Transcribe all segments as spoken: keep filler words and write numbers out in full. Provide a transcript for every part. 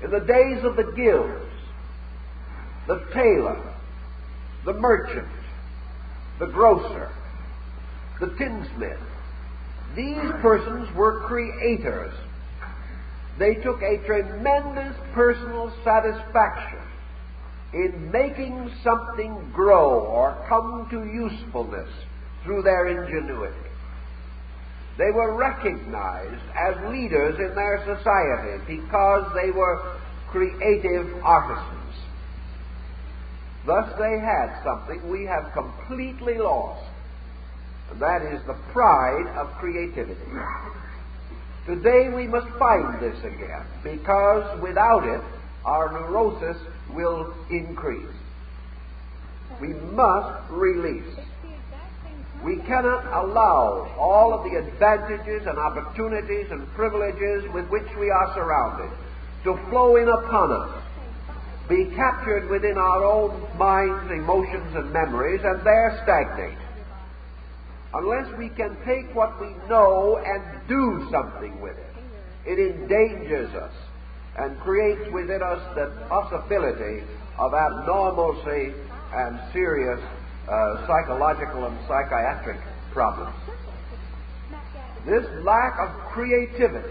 In the days of the guilds, the tailor, the merchant, the grocer, the tinsmith, these persons were creators. They took a tremendous personal satisfaction in making something grow or come to usefulness through their ingenuity. They were recognized as leaders in their society because they were creative artisans. Thus they had something we have completely lost, and that is the pride of creativity. Today we must find this again, because without it, our neurosis will increase. We must release. We cannot allow all of the advantages and opportunities and privileges with which we are surrounded to flow in upon us, be captured within our own minds, emotions, and memories, and there stagnate. Unless we can take what we know and do something with it, it endangers us and creates within us the possibility of abnormalcy and serious uh, psychological and psychiatric problems. This lack of creativity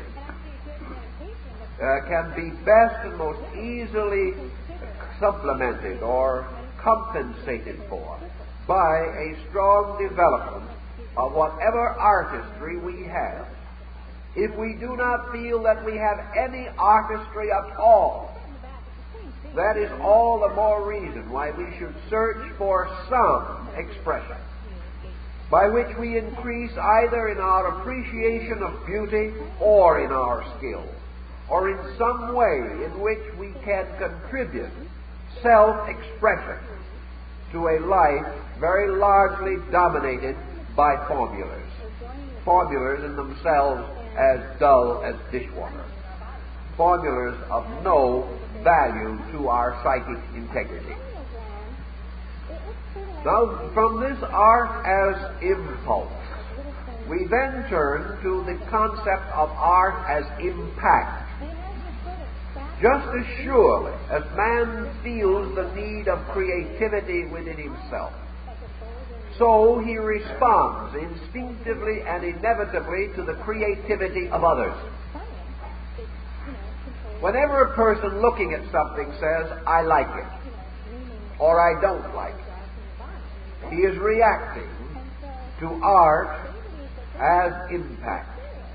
uh, can be best and most easily supplemented or compensated for by a strong development of whatever artistry we have. If we do not feel that we have any artistry at all, that is all the more reason why we should search for some expression by which we increase either in our appreciation of beauty or in our skill, or in some way in which we can contribute self-expression to a life very largely dominated by formulas. Formulas in themselves as dull as dishwater. Formulas of no value to our psychic integrity. Now, from this art as impulse, we then turn to the concept of art as impact. Just as surely as man feels the need of creativity within himself, so he responds instinctively and inevitably to the creativity of others. Whenever a person looking at something says, "I like it," or "I don't like it," he is reacting to art as impact.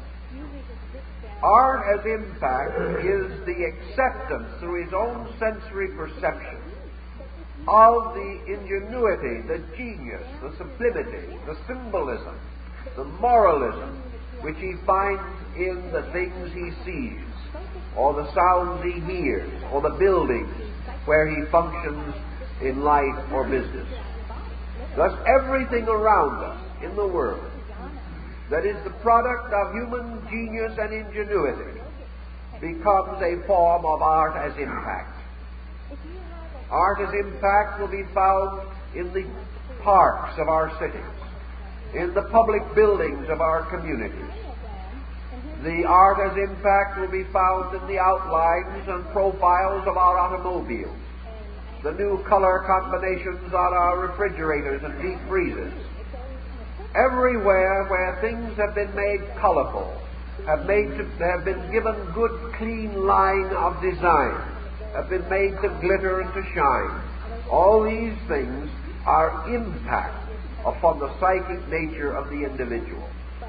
Art as impact is the acceptance through his own sensory perception of the ingenuity, the genius, the sublimity, the symbolism, the moralism which he finds in the things he sees, or the sounds he hears, or the buildings where he functions in life or business. Thus, everything around us in the world that is the product of human genius and ingenuity becomes a form of art as impact. Art as impact will be found in the parks of our cities, in the public buildings of our communities. The art as impact will be found in the outlines and profiles of our automobiles, the new color combinations on our refrigerators and deep freezers. Everywhere where things have been made colorful, have made to, have been given good, clean line of design, have been made to glitter and to shine. All these things are impact upon the psychic nature of the individual.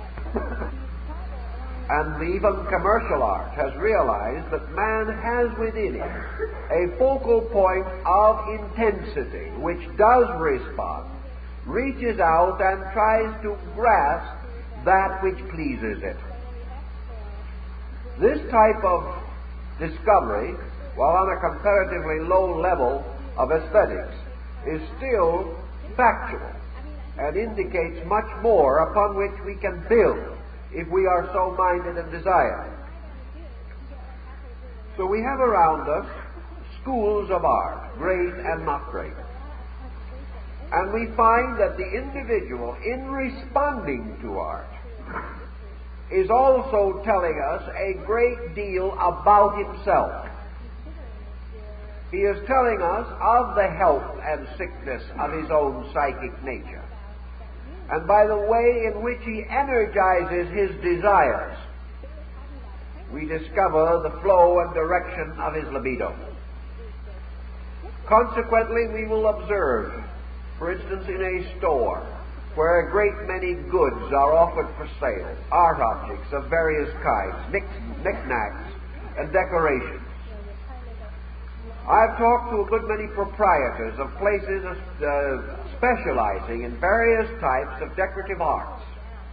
And even commercial art has realized that man has within it a focal point of intensity which does respond, reaches out and tries to grasp that which pleases it. This type of discovery, while on a comparatively low level of aesthetics, is still factual and indicates much more upon which we can build if we are so minded and desire. So we have around us schools of art, great and not great. And we find that the individual, in responding to art, is also telling us a great deal about himself. he is telling us of the health and sickness of his own psychic nature, and by the way in which he energizes his desires, we discover the flow and direction of his libido. Consequently, we will observe, for instance, in a store where a great many goods are offered for sale, art objects of various kinds, knickknacks and decorations. I've talked to a good many proprietors of places uh, specializing in various types of decorative arts.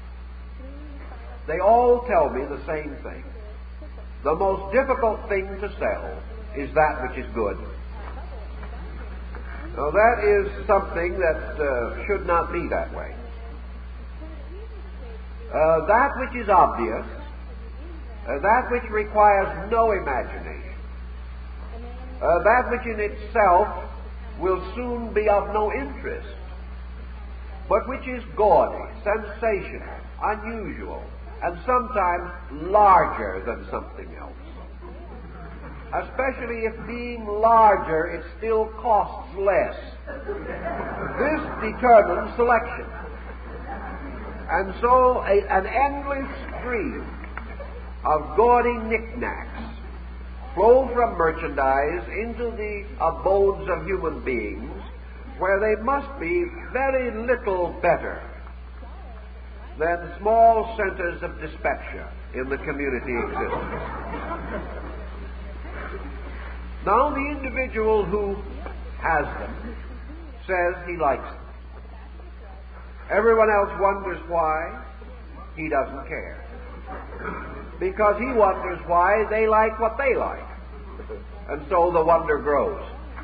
They all tell me the same thing. The most difficult thing to sell is that which is good. Now that is something that uh, should not be that way. Uh, that which is obvious, uh, that which requires no imagination, uh, that which in itself will soon be of no interest, but which is gaudy, sensational, unusual, and sometimes larger than something else. Especially if being larger, it still costs less. This determines selection. And so a, an endless stream of gaudy knickknacks flow from merchandise into the abodes of human beings, where they must be very little better than small centers of dyspepsia in the community existence. Now, the individual who has them says he likes them. Everyone else wonders why. He doesn't care. Because he wonders why they like what they like. And so the wonder grows.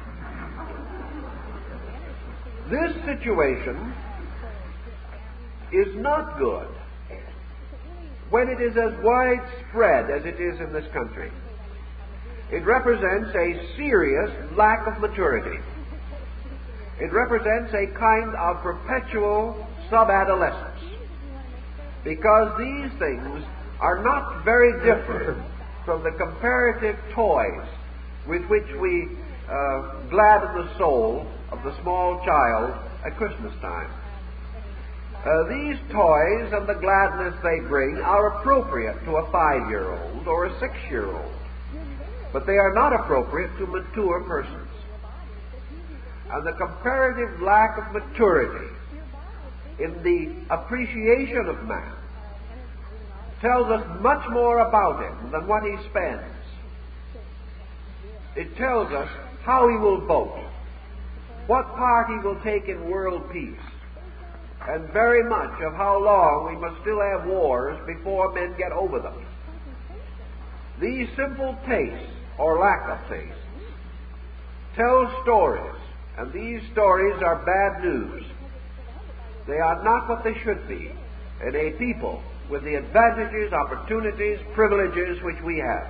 This situation is not good when it is as widespread as it is in this country. It represents a serious lack of maturity. It represents a kind of perpetual sub-adolescence, because these things are not very different from the comparative toys with which we uh, gladden the soul of the small child at Christmas time. Uh, these toys and the gladness they bring are appropriate to a five-year-old or a six-year-old, but they are not appropriate to mature persons. And the comparative lack of maturity in the appreciation of man tells us much more about him than what he spends. It tells us how he will vote, what part he will take in world peace, and very much of how long we must still have wars before men get over them. These simple tastes, or lack of tastes, tell stories, and these stories are bad news. They are not what they should be in a people with the advantages, opportunities, privileges which we have.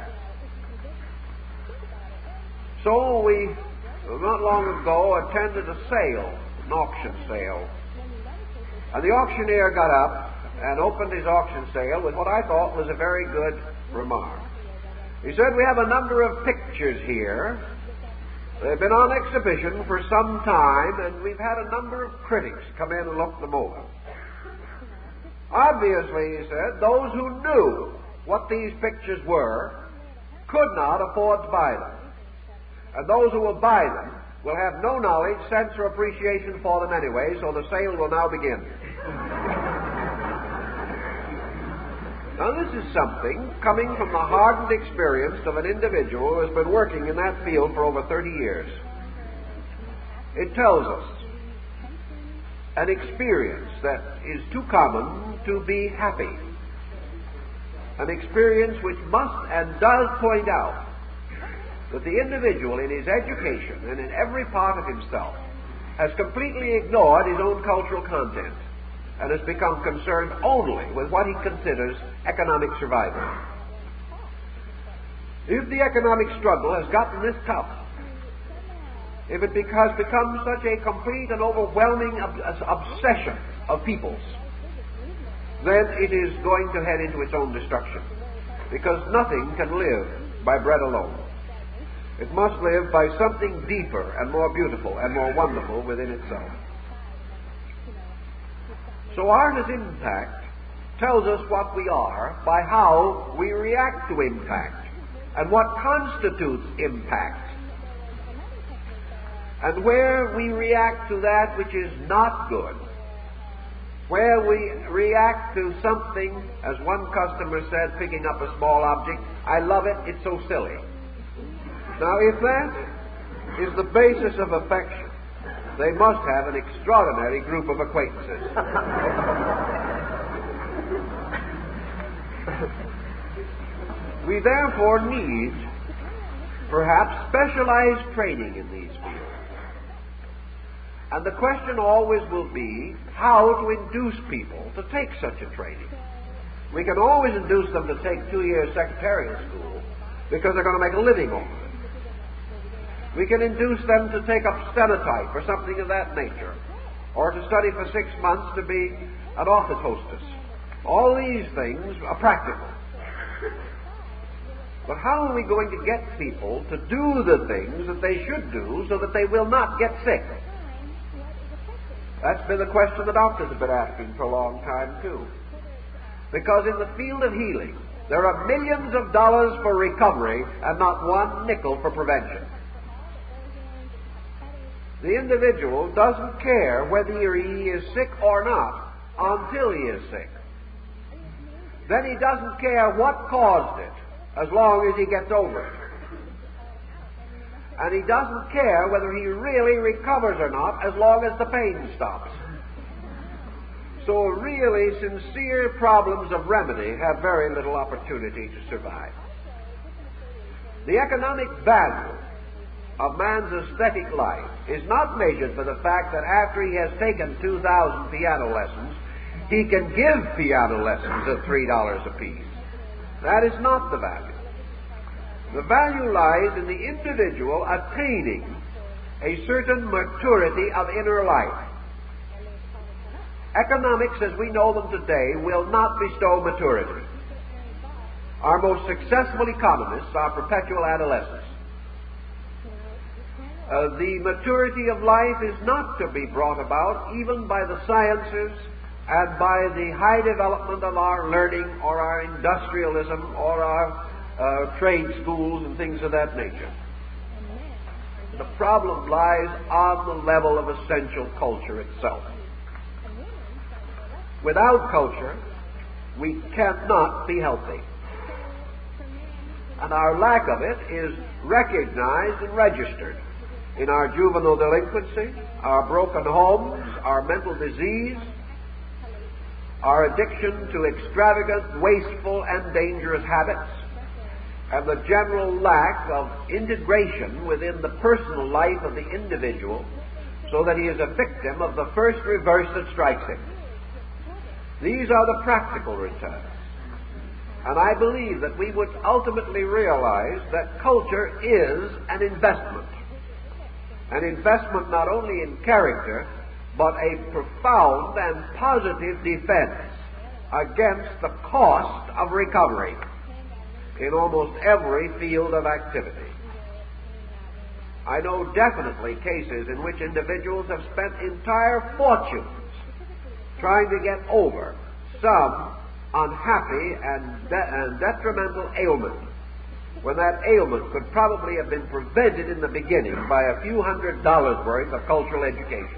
So we, not long ago, attended a sale, an auction sale. And the auctioneer got up and opened his auction sale with what I thought was a very good remark. He said, "We have a number of pictures here. They've been on exhibition for some time, and we've had a number of critics come in and look them over. Obviously," he said, "those who knew what these pictures were could not afford to buy them. And those who will buy them will have no knowledge, sense, or appreciation for them anyway, so the sale will now begin." Now, this is something coming from the hardened experience of an individual who has been working in that field for over thirty years. It tells us an experience that is too common to be happy. An experience which must and does point out that the individual in his education and in every part of himself has completely ignored his own cultural content and has become concerned only with what he considers economic survival. If the economic struggle has gotten this tough, if it has become such a complete and overwhelming ob- obsession of peoples, then it is going to head into its own destruction, because nothing can live by bread alone. It must live by something deeper and more beautiful and more wonderful within itself. So art as impact tells us what we are by how we react to impact and what constitutes impact. And where we react to that which is not good, where we react to something, as one customer said, picking up a small object, I love it, it's so silly. Now, if that is the basis of affection, they must have an extraordinary group of acquaintances. We therefore need, perhaps, specialized training in these fields. And the question always will be how to induce people to take such a training. We can always induce them to take two years secretarial school because they're going to make a living over it. We can induce them to take up stenotype or something of that nature, or to study for six months to be an office hostess. All these things are practical. But how are we going to get people to do the things that they should do so that they will not get sick? That's been the question the doctors have been asking for a long time, too. Because in the field of healing, there are millions of dollars for recovery and not one nickel for prevention. The individual doesn't care whether he is sick or not until he is sick. Then he doesn't care what caused it as long as he gets over it. And he doesn't care whether he really recovers or not as long as the pain stops. So really sincere problems of remedy have very little opportunity to survive. The economic value of man's aesthetic life is not measured by the fact that after he has taken two thousand piano lessons, he can give piano lessons at three dollars apiece. That is not the value. The value lies in the individual attaining a certain maturity of inner life. Economics, as we know them today, will not bestow maturity. Our most successful economists are perpetual adolescents. Uh, the maturity of life is not to be brought about even by the sciences and by the high development of our learning or our industrialism or our uh, trade schools and things of that nature. The problem lies on the level of essential culture itself. Without culture, we cannot be healthy. And our lack of it is recognized and registered in our juvenile delinquency, our broken homes, our mental disease, our addiction to extravagant, wasteful, and dangerous habits, and the general lack of integration within the personal life of the individual so that he is a victim of the first reverse that strikes him. These are the practical returns. And I believe that we would ultimately realize that culture is an investment. An investment not only in character, but a profound and positive defense against the cost of recovery in almost every field of activity. I know definitely cases in which individuals have spent entire fortunes trying to get over some unhappy and, de- and detrimental ailment, when that ailment could probably have been prevented in the beginning by a few hundred dollars worth of cultural education.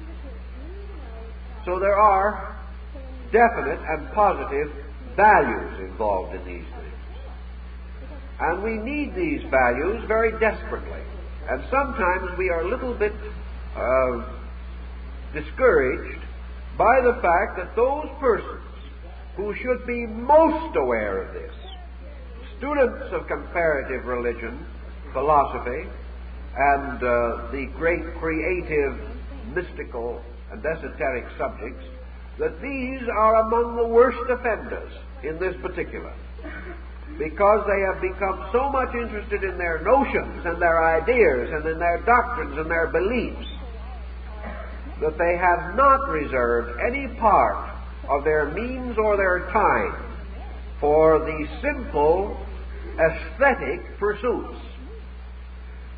So there are definite and positive values involved in these things. And we need these values very desperately. And sometimes we are a little bit uh, discouraged by the fact that those persons who should be most aware of this, students of comparative religion, philosophy, and uh, the great creative, mystical, and esoteric subjects, that these are among the worst offenders in this particular, because they have become so much interested in their notions and their ideas and in their doctrines and their beliefs that they have not reserved any part of their means or their time for the simple aesthetic pursuits.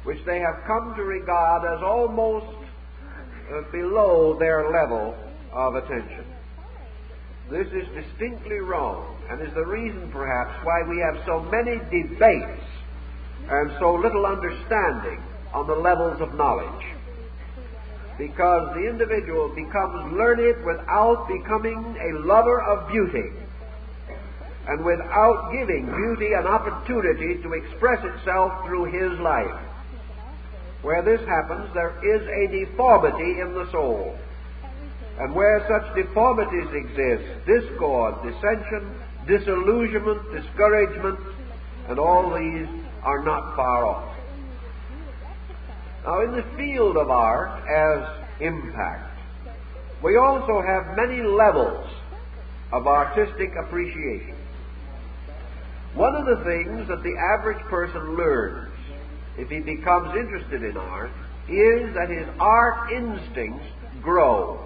which they have come to regard as almost uh, below their level of attention. This is distinctly wrong, and is the reason perhaps why we have so many debates and so little understanding on the levels of knowledge. Because the individual becomes learned without becoming a lover of beauty, and without giving beauty an opportunity to express itself through his life. Where this happens, there is a deformity in the soul. And where such deformities exist, discord, dissension, disillusionment, discouragement, and all these are not far off. Now, in the field of art as impact, we also have many levels of artistic appreciation. One of the things that the average person learns if he becomes interested in art is that his art instincts grow.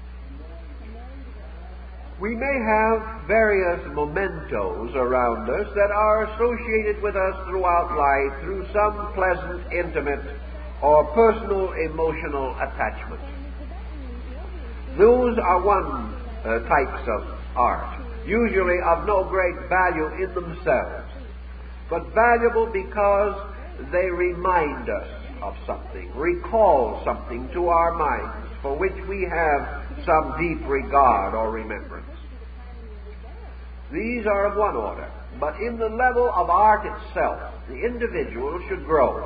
We may have various mementos around us that are associated with us throughout life through some pleasant, intimate, or personal emotional attachment. Those are one uh, types of art, usually of no great value in themselves, but valuable because they remind us of something, recall something to our minds for which we have some deep regard or remembrance. These are of one order, but in the level of art itself, the individual should grow.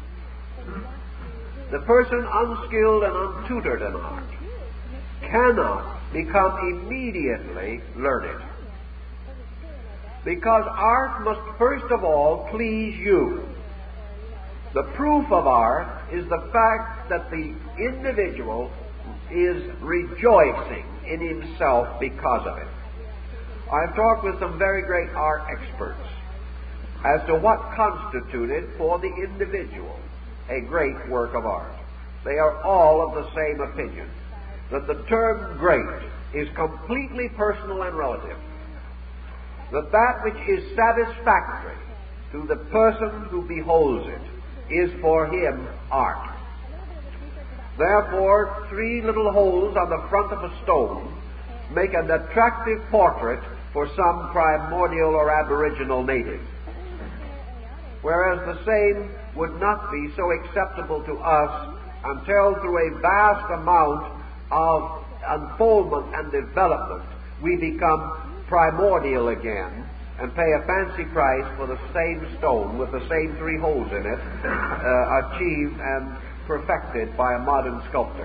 The person unskilled and untutored in art cannot become immediately learned, because art must first of all please you. The proof of art is the fact that the individual is rejoicing in himself because of it. I've talked with some very great art experts as to what constituted for the individual a great work of art. They are all of the same opinion, that the term great is completely personal and relative, that that which is satisfactory to the person who beholds it is for him art. Therefore, three little holes on the front of a stone make an attractive portrait for some primordial or aboriginal native, whereas the same would not be so acceptable to us until through a vast amount of unfoldment and development we become primordial again and pay a fancy price for the same stone with the same three holes in it, uh, achieved and perfected by a modern sculptor.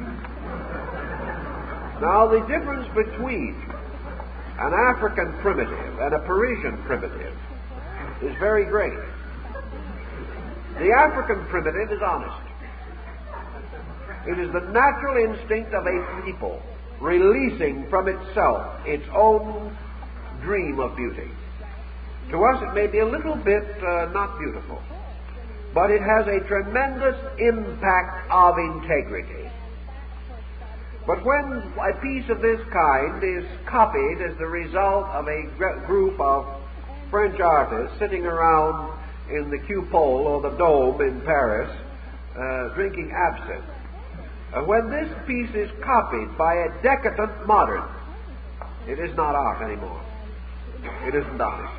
Now, the difference between an African primitive and a Parisian primitive is very great. The African primitive is honest. It is the natural instinct of a people releasing from itself its own dream of beauty. To us it may be a little bit uh, not beautiful, but it has a tremendous impact of integrity. But when a piece of this kind is copied as the result of a gr- group of French artists sitting around in the Cupole or the Dome in Paris uh, drinking absinthe, uh, when this piece is copied by a decadent modern, it is not art anymore. It isn't honest.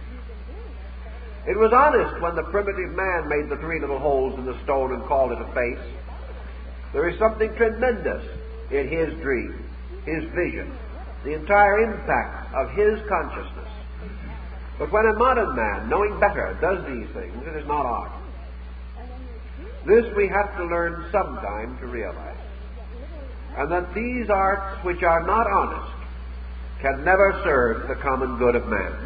It was honest when the primitive man made the three little holes in the stone and called it a face. There is something tremendous in his dream, his vision, the entire impact of his consciousness. But when a modern man, knowing better, does these things, it is not art. This we have to learn sometime to realize. And that these arts which are not honest can never serve the common good of man.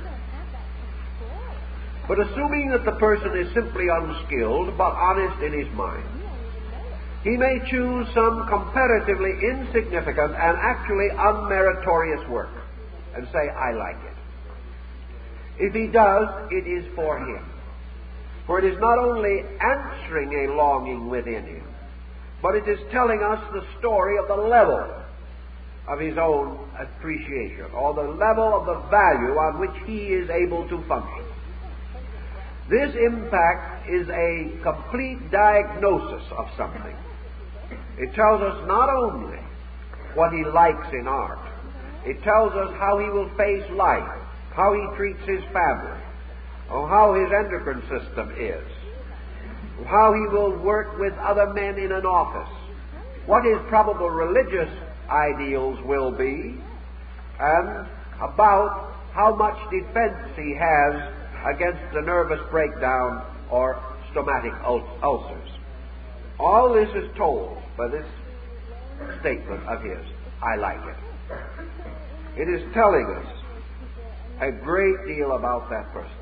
But assuming that the person is simply unskilled but honest in his mind, he may choose some comparatively insignificant and actually unmeritorious work and say, I like it. If he does, it is for him. For it is not only answering a longing within him, but it is telling us the story of the level of his own appreciation, or the level of the value on which he is able to function. This impact is a complete diagnosis of something. It tells us not only what he likes in art, it tells us how he will face life, how he treats his family, or how his endocrine system is, how he will work with other men in an office, what his probable religious ideals will be, and about how much defense he has against the nervous breakdown or stomachic ul- ulcers. All this is told by this statement of his, I like it. It is telling us a great deal about that person.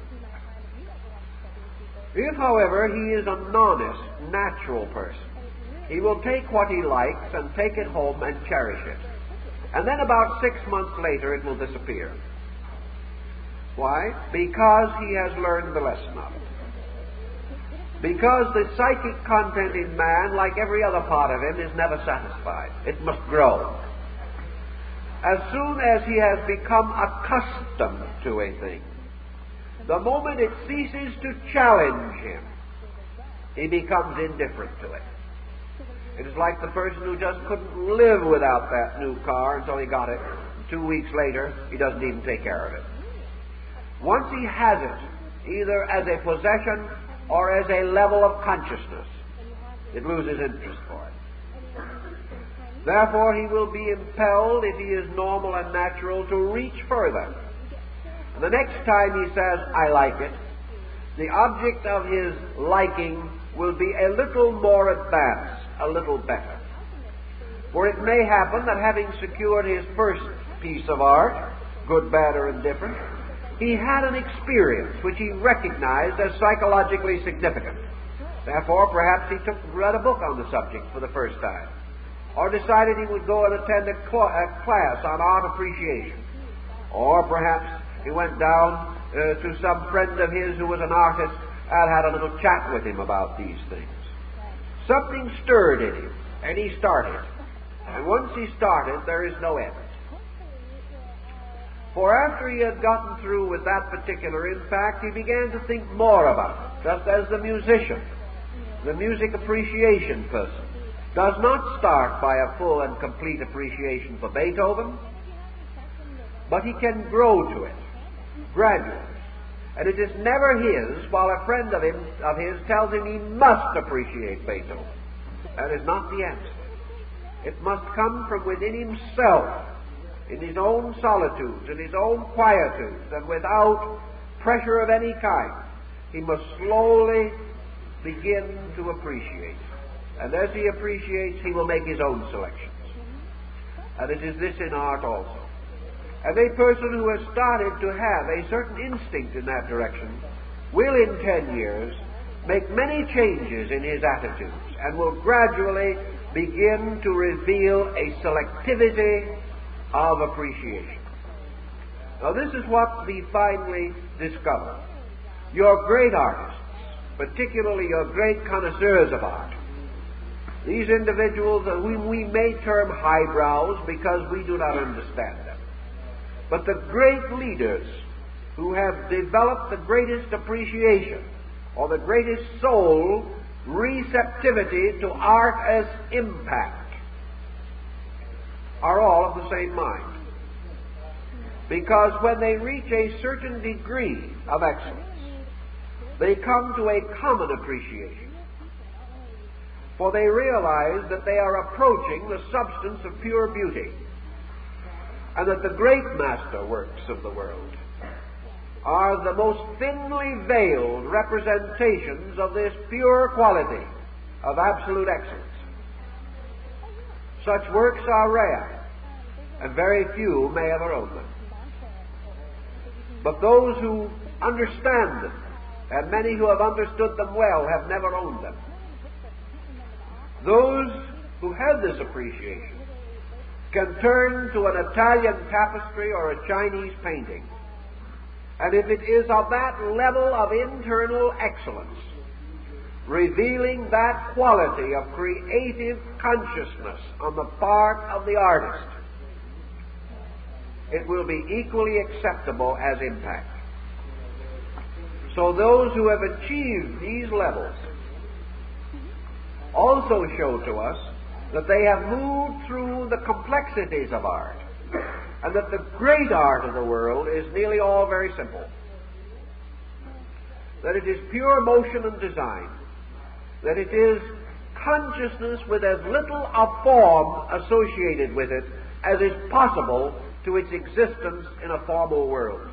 If, however, he is an honest, natural person, he will take what he likes and take it home and cherish it. And then about six months later it will disappear. Why? Because he has learned the lesson of it. Because the psychic content in man, like every other part of him, is never satisfied. It must grow. As soon as he has become accustomed to a thing, the moment it ceases to challenge him, he becomes indifferent to it. It is like the person who just couldn't live without that new car until he got it. Two weeks later, he doesn't even take care of it. Once he has it, either as a possession or as a level of consciousness, it loses interest for it. Therefore, he will be impelled, if he is normal and natural, to reach further. And the next time he says, I like it, the object of his liking will be a little more advanced, a little better. For it may happen that having secured his first piece of art, good, bad, or indifferent, he had an experience which he recognized as psychologically significant. Therefore, perhaps he took read a book on the subject for the first time, or decided he would go and attend a, cl- a class on art appreciation, or perhaps he went down uh, to some friend of his who was an artist and had a little chat with him about these things. Something stirred in him, and he started. And once he started, there is no end. For after he had gotten through with that particular impact, he began to think more about it, just as the musician, the music appreciation person, does not start by a full and complete appreciation for Beethoven, but he can grow to it gradually. And it is never his, while a friend of, him, of his tells him he must appreciate Beethoven. That is not the answer. It must come from within himself, in his own solitudes, in his own quietudes, and without pressure of any kind. He must slowly begin to appreciate. And as he appreciates, he will make his own selections. And it is this in art also. And a person who has started to have a certain instinct in that direction will in ten years make many changes in his attitudes and will gradually begin to reveal a selectivity of appreciation. Now this is what we finally discover. Your great artists, particularly your great connoisseurs of art, these individuals whom we may term highbrows because we do not understand them, but the great leaders who have developed the greatest appreciation or the greatest soul receptivity to art as impact are all of the same mind. Because when they reach a certain degree of excellence, they come to a common appreciation. For they realize that they are approaching the substance of pure beauty, and that the great masterworks of the world are the most thinly veiled representations of this pure quality of absolute excellence. Such works are rare, and very few may ever own them. But those who understand them, and many who have understood them well, have never owned them. Those who have this appreciation can turn to an Italian tapestry or a Chinese painting, and if it is of that level of internal excellence, revealing that quality of creative consciousness on the part of the artist, it will be equally acceptable as impact. So those who have achieved these levels also show to us that they have moved through the complexities of art, and that the great art of the world is nearly all very simple. That it is pure motion and design. That it is consciousness with as little of form associated with it as is possible to its existence in a formal world.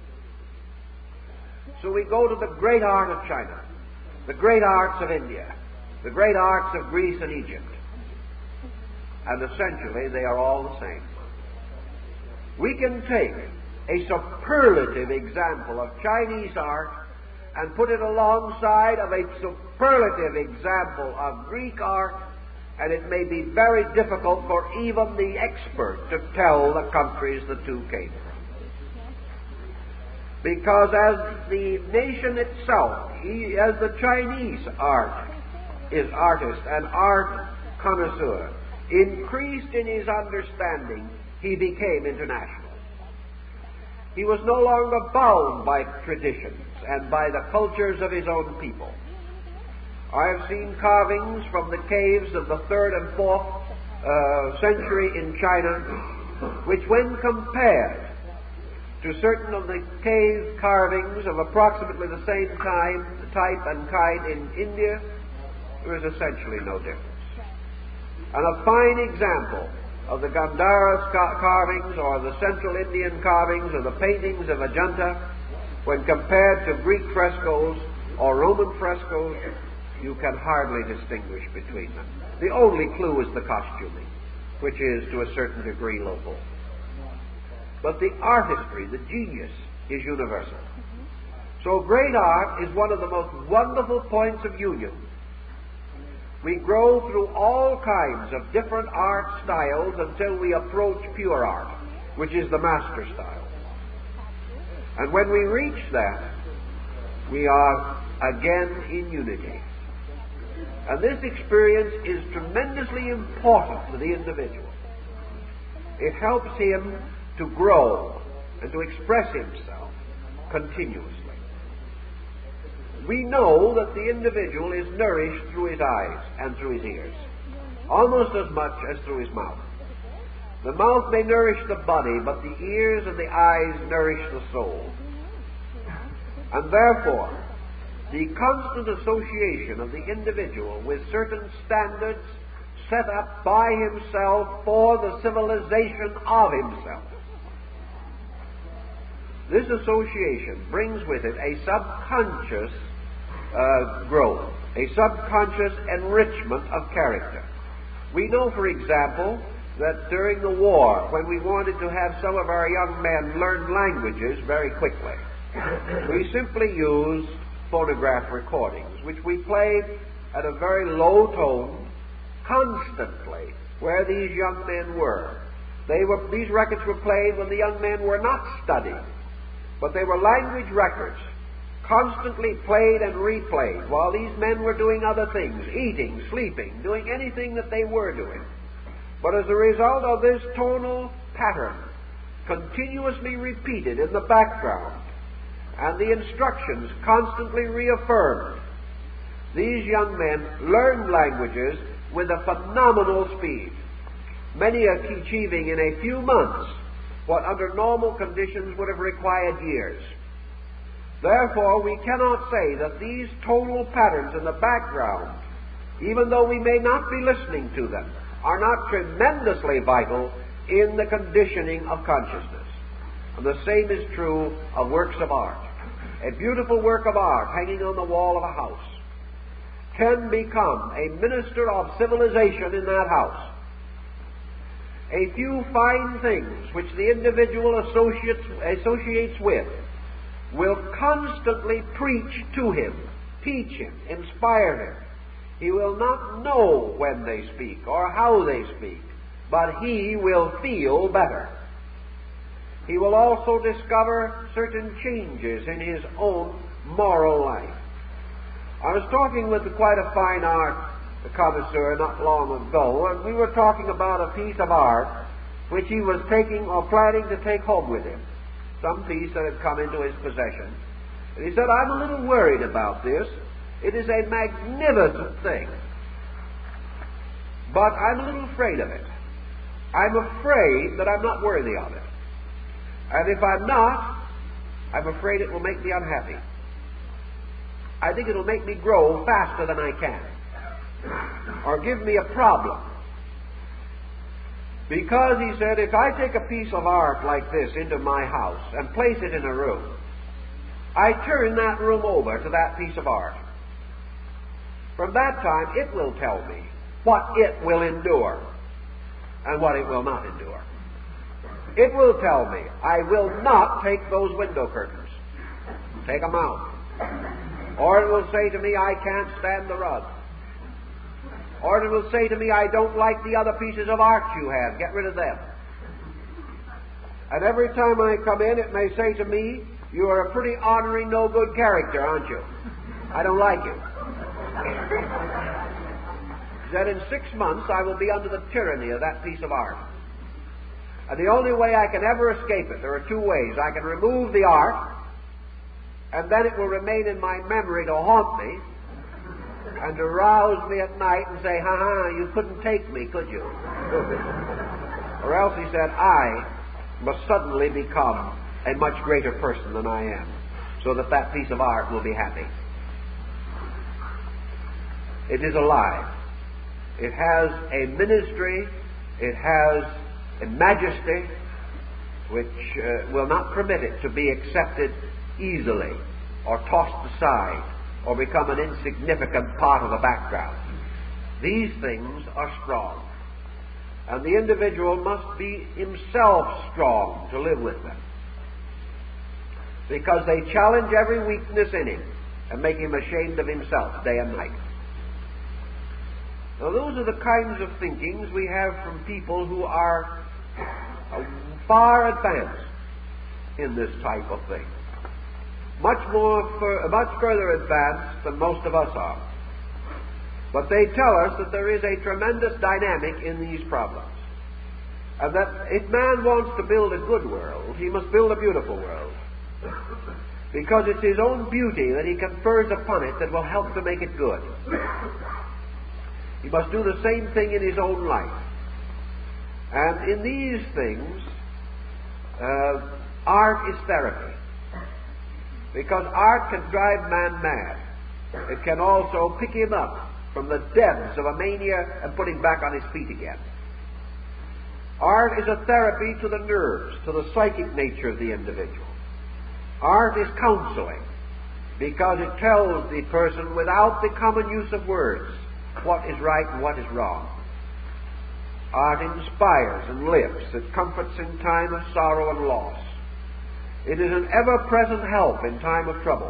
So we go to the great art of China, the great arts of India, the great arts of Greece and Egypt, and essentially they are all the same. We can take a superlative example of Chinese art and put it alongside of a superlative example of Greek art, and it may be very difficult for even the expert to tell the countries the two came from. Because as the nation itself, he, as the Chinese art is artist and art connoisseur, increased in his understanding, he became international. He was no longer bound by traditions and by the cultures of his own people. I have seen carvings from the caves of the third and fourth uh, century in China, which when compared to certain of the cave carvings of approximately the same time, type and kind in India, there is essentially no difference. And a fine example of the Gandhara carvings or the Central Indian carvings or the paintings of Ajanta, when compared to Greek frescoes or Roman frescoes, you can hardly distinguish between them. The only clue is the costuming, which is to a certain degree local. But the artistry, the genius, is universal. So great art is one of the most wonderful points of union. We grow through all kinds of different art styles until we approach pure art, which is the master style. And when we reach that, we are again in unity. And this experience is tremendously important to the individual. It helps him to grow and to express himself continuously. We know that the individual is nourished through his eyes and through his ears, almost as much as through his mouth. The mouth may nourish the body, but the ears and the eyes nourish the soul. And therefore, the constant association of the individual with certain standards set up by himself for the civilization of himself, this association brings with it a subconscious uh, growth, a subconscious enrichment of character. We know, for example, that during the war, when we wanted to have some of our young men learn languages very quickly, we simply used phonograph recordings, which we played at a very low tone constantly where these young men were. They were these records were played when the young men were not studying, but they were language records, constantly played and replayed while these men were doing other things, eating, sleeping, doing anything that they were doing. But as a result of this tonal pattern, continuously repeated in the background, and the instructions constantly reaffirmed, these young men learned languages with a phenomenal speed, many achieving in a few months what under normal conditions would have required years. Therefore, we cannot say that these tonal patterns in the background, even though we may not be listening to them, are not tremendously vital in the conditioning of consciousness. And the same is true of works of art. A beautiful work of art hanging on the wall of a house can become a minister of civilization in that house. A few fine things which the individual associates, associates with will constantly preach to him, teach him, inspire him. He will not know when they speak or how they speak, but he will feel better. He will also discover certain changes in his own moral life. I was talking with quite a fine art connoisseur not long ago, and we were talking about a piece of art which he was taking or planning to take home with him, some piece that had come into his possession. And he said, I'm a little worried about this. It is a magnificent thing, but I'm a little afraid of it. I'm afraid that I'm not worthy of it. And if I'm not, I'm afraid it will make me unhappy. I think it'll make me grow faster than I can, or give me a problem. Because, he said, if I take a piece of art like this into my house and place it in a room, I turn that room over to that piece of art. From that time, it will tell me what it will endure and what it will not endure. It will tell me, I will not take those window curtains. Take them out. Or it will say to me, I can't stand the rug. Or it will say to me, I don't like the other pieces of art you have. Get rid of them. And every time I come in, it may say to me, you are a pretty ornery, no-good character, aren't you? I don't like you. That in six months I will be under the tyranny of that piece of art. And the only way I can ever escape it, there are two ways. I can remove the art, and then it will remain in my memory to haunt me, and to rouse me at night and say, ha ha, you couldn't take me, could you? Or else, he said, I must suddenly become a much greater person than I am, so that that piece of art will be happy. It is alive. It has a ministry, it has a majesty which uh, will not permit it to be accepted easily or tossed aside or become an insignificant part of the background. These things are strong, and the individual must be himself strong to live with them, because they challenge every weakness in him and make him ashamed of himself day and night. Now, those are the kinds of thinkings we have from people who are far advanced in this type of thing. Much more, fur- much further advanced than most of us are. But they tell us that there is a tremendous dynamic in these problems. And that if man wants to build a good world, he must build a beautiful world. Because it's his own beauty that he confers upon it that will help to make it good. He must do the same thing in his own life. And in these things, uh, art is therapy. Because art can drive man mad. It can also pick him up from the depths of a mania and put him back on his feet again. Art is a therapy to the nerves, to the psychic nature of the individual. Art is counseling, because it tells the person without the common use of words what is right and what is wrong. Art inspires and lifts. It comforts in time of sorrow and loss. It is an ever-present help in time of trouble.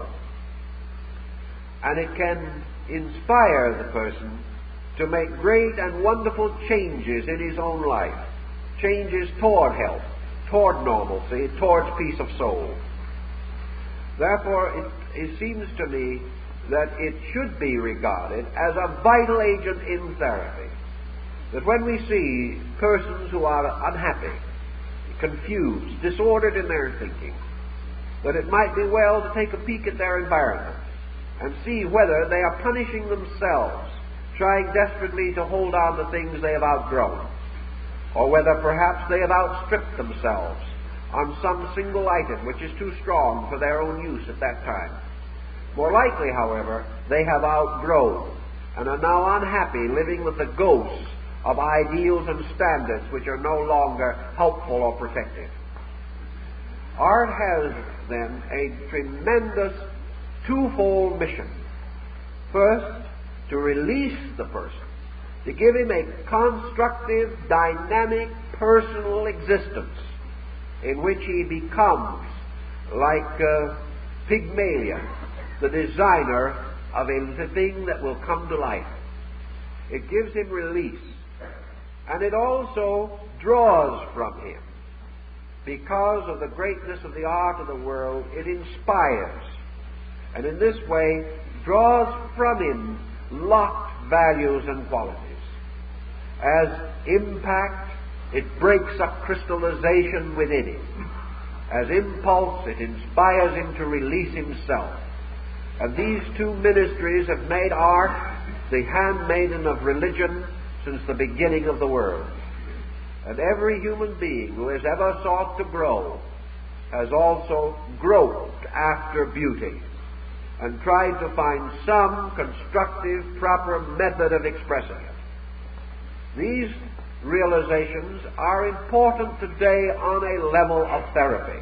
And it can inspire the person to make great and wonderful changes in his own life. Changes toward health, toward normalcy, towards peace of soul. Therefore, it, it seems to me that it should be regarded as a vital agent in therapy. That when we see persons who are unhappy, confused, disordered in their thinking, that it might be well to take a peek at their environment and see whether they are punishing themselves, trying desperately to hold on to things they have outgrown, or whether perhaps they have outstripped themselves on some single item which is too strong for their own use at that time. More likely, however, they have outgrown and are now unhappy living with the ghosts of ideals and standards which are no longer helpful or protective. Art has, then, a tremendous twofold mission. First, to release the person, to give him a constructive, dynamic, personal existence in which he becomes like uh, Pygmalion, the designer of a thing that will come to life. It gives him release, and it also draws from him. Because of the greatness of the art of the world, it inspires, and in this way draws from him locked values and qualities. As impact, it breaks up crystallization within him. As impulse, it inspires him to release himself. And these two ministries have made art the handmaiden of religion since the beginning of the world. And every human being who has ever sought to grow has also groped after beauty and tried to find some constructive, proper method of expressing it. These realizations are important today on a level of therapy.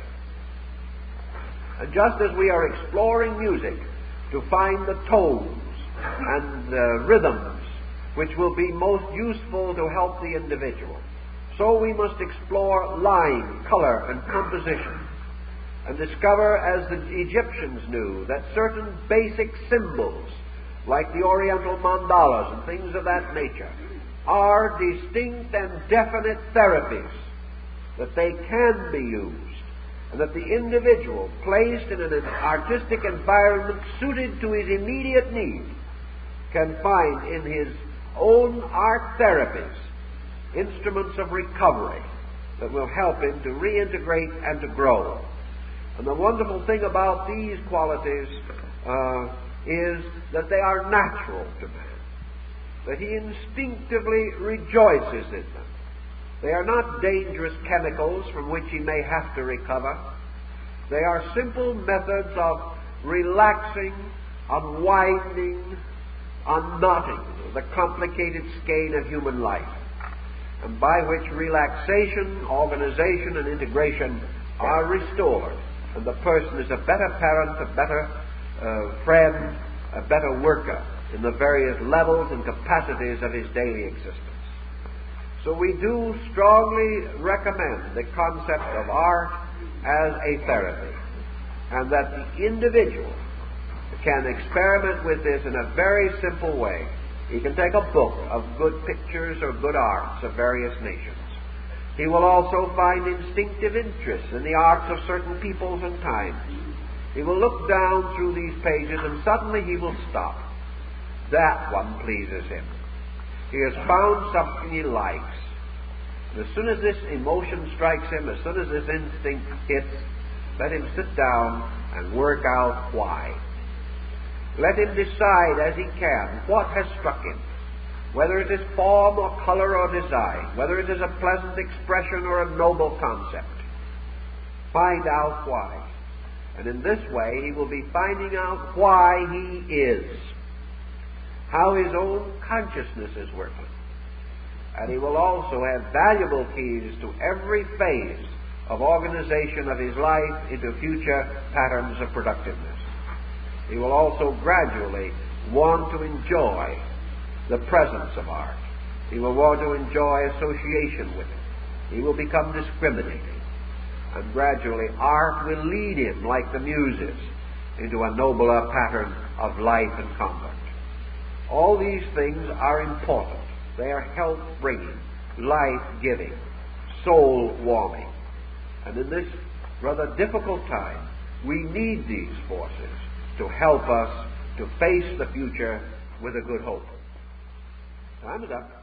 And just as we are exploring music to find the tones and the rhythms which will be most useful to help the individual, so we must explore line, color, and composition, and discover, as the Egyptians knew, that certain basic symbols, like the Oriental mandalas and things of that nature, are distinct and definite therapies, that they can be used, and that the individual, placed in an artistic environment suited to his immediate need, can find in his own art therapies instruments of recovery that will help him to reintegrate and to grow. And the wonderful thing about these qualities uh, is that they are natural to man, that he instinctively rejoices in them. They are not dangerous chemicals from which he may have to recover. They are simple methods of relaxing, unwinding, unknotting the complicated skein of human life, and by which relaxation, organization, and integration are restored, and the person is a better parent, a better uh, friend, a better worker in the various levels and capacities of his daily existence. So we do strongly recommend the concept of art as a therapy, and that the individual can experiment with this in a very simple way. He can take a book of good pictures or good arts of various nations. He will also find instinctive interest in the arts of certain peoples and times. He will look down through these pages and suddenly he will stop. That one pleases him. He has found something he likes. And as soon as this emotion strikes him, as soon as this instinct hits, let him sit down and work out why. Let him decide as he can what has struck him, whether it is form or color or design, whether it is a pleasant expression or a noble concept. Find out why. And in this way he will be finding out why he is, how his own consciousness is working. And he will also have valuable keys to every phase of organization of his life into future patterns of productiveness. He will also gradually want to enjoy the presence of art. He will want to enjoy association with it. He will become discriminating. And gradually art will lead him, like the Muses, into a nobler pattern of life and conduct. All these things are important. They are health-bringing, life-giving, soul-warming. And in this rather difficult time, we need these forces to help us to face the future with a good hope. Time is up.